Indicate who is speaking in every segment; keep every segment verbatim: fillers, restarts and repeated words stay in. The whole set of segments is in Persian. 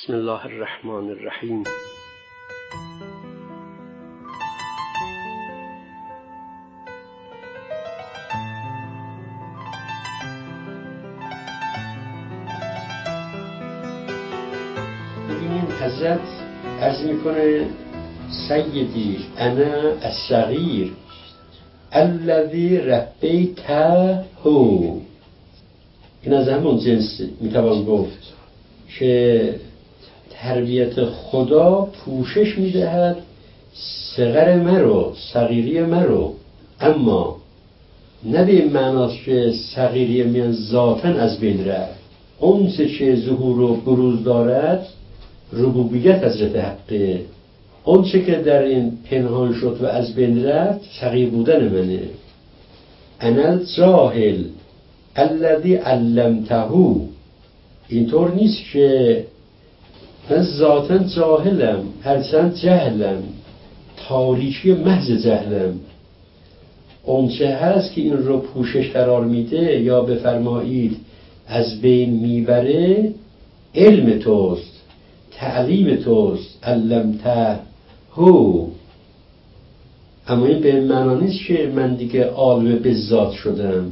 Speaker 1: بسم الله الرحمن الرحیم. ببینید حضرت عرض میکنه سیدی انا الصغیر الذی ربیته. این از همون جنس میتوان گفت که تربیت خدا پوشش میدهد صغر مرو، صغیری مرو، اما نه به این معناست که صغیری میان ذاتاً از بین رفت. اون چه که ظهور و بروز دارد ربوبیت حضرت حقه، اون چه که در این پنهان شد و از بین رفت صغیر بودن منه. انا الجاهل الذی علمته. اینطور نیست که من ذاتاً جاهلم، هرچند جهلم، تاریکی محض جهلم. اون چه هست که این رو پوشش قرار میده یا بفرمایید از بین میبره علم توست، تعلیم توست، علمته هو. اما این به معنا نیست که من دیگه عالم به ذات شدم.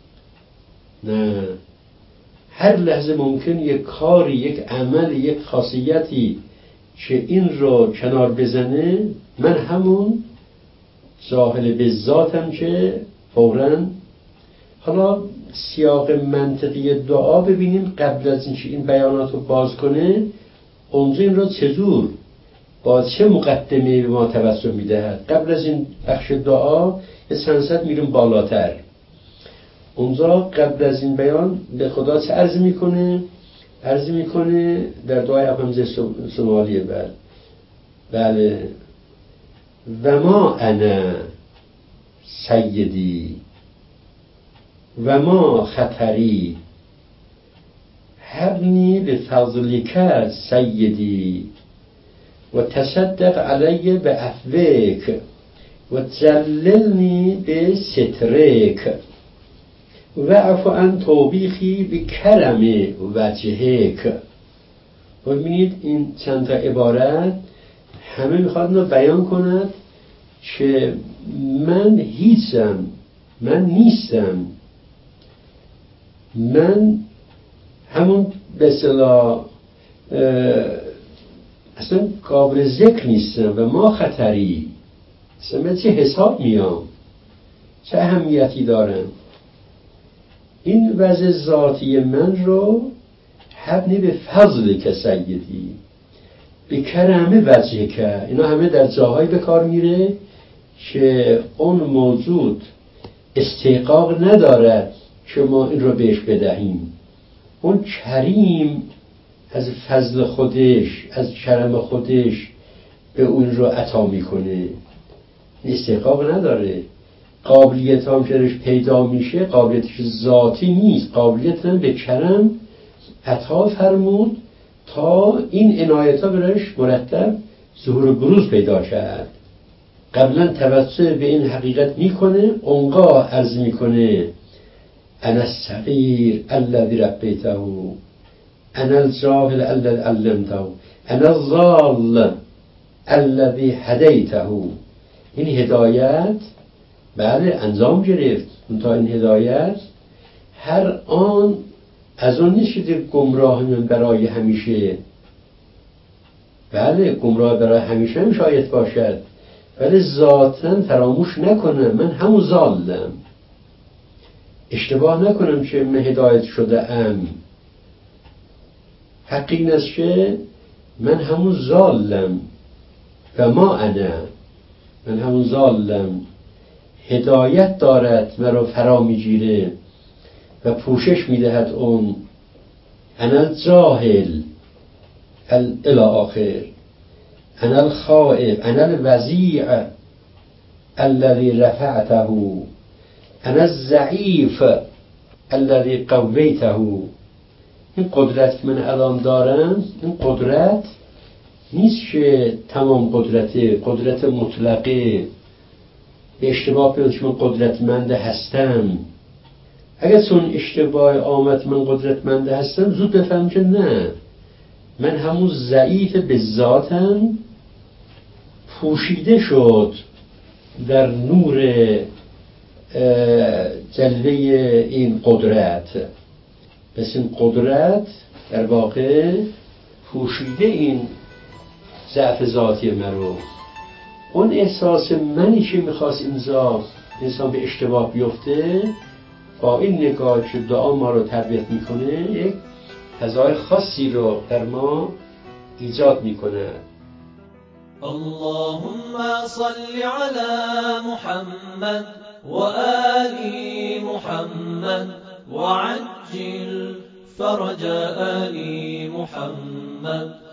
Speaker 1: نه، هر لحظه ممکن یک کاری، یک عمل، یک خاصیتی که این رو کنار بزنه، من همون جاهل به ذاتم که فوراً. حالا سیاق منطقی دعا ببینیم قبل از اینکه این بیانات رو باز کنه، اونجا این رو چجور با چه مقدمه به ما توسل میدهد. قبل از این بخش دعا یه چند صد میریم بالاتر. اونجا قبل از این بیان به خدا چه عرض میکنه؟ عرض میکنه در دعای افهمزه سمالیه بله بله و ما انا سیدی و ما خطری هبنی به فضلک سیدی و تصدق علی به عفوک و جللنی به سترک و عفو عن توبیخی به کرم وجهک. و ببینید این چند تا عبارت همه میخواد رو بیان کند که من هیچم، من نیستم، من همون به اصطلاح اصلا قابل ذکر نیستم و ما خطری، اصلا من چه حساب میام، چه اهمیتی دارم. این وضع ذاتی من رو حبنی به فضل که سیدی به کرم وجه که، اینا همه در جاهایی به کار میره که اون موجود استحقاق ندارد که ما این رو بهش بدهیم. اون کریم از فضل خودش، از کرم خودش به اون رو عطا میکنه، استحقاق نداره. قابلیت هم که پیدا میشه قابلیتش ذاتی نیست، قابلیت هم به کرم عطا فرمود تا این عنایت ها برایش مرتب ظهور و بروز پیدا کرد. قبلا توسل به این حقیقت میکنه، اونگاه عرض میکنه انا الصغیر الذی ربیته، انا الجاهل الذی علمته، انا الضال الذی هدیته. این هدایت بله انجام گرفت. تا این هدایت هر آن از اون نیست که گمراه من برای همیشه. بله گمراه برای همیشه هم شاید باشد، ولی ذاتاً فراموش نکنم من همون ضالم، اشتباه نکنم که من هدایت شده ام. حق این است که من همون ضالم و ما انا، من همون ضالم. هدایت دارد مرا فرا میگیره و پوشش میدهد اون. انا الجاهل الی آخر، انا الخائف، انا الوضیع الذی رفعته، انا الضعیف الذی قویته. این قدرت که من الان دارم، این قدرت نیست که تمام قدرته، قدرت مطلقه. به اشتباه پیدا که من قدرتمند هستم. اگر چون اشتباه آمد من قدرتمند هستم، زود بفهم که نه، من همون ضعیف به ذاتم پوشیده شد در نور جلوه این قدرت. پس این قدرت در واقع پوشیده این ضعف ذاتی من رو. اون احساس منی که میخواست اینجا انسان به اشتباه بیفته، با این نگاه که دعا ما رو تربیت میکنه یک فضای خاصی رو در ما ایجاد میکنه.
Speaker 2: اللهم صل على محمد وآل محمد وعجل فرج آل محمد.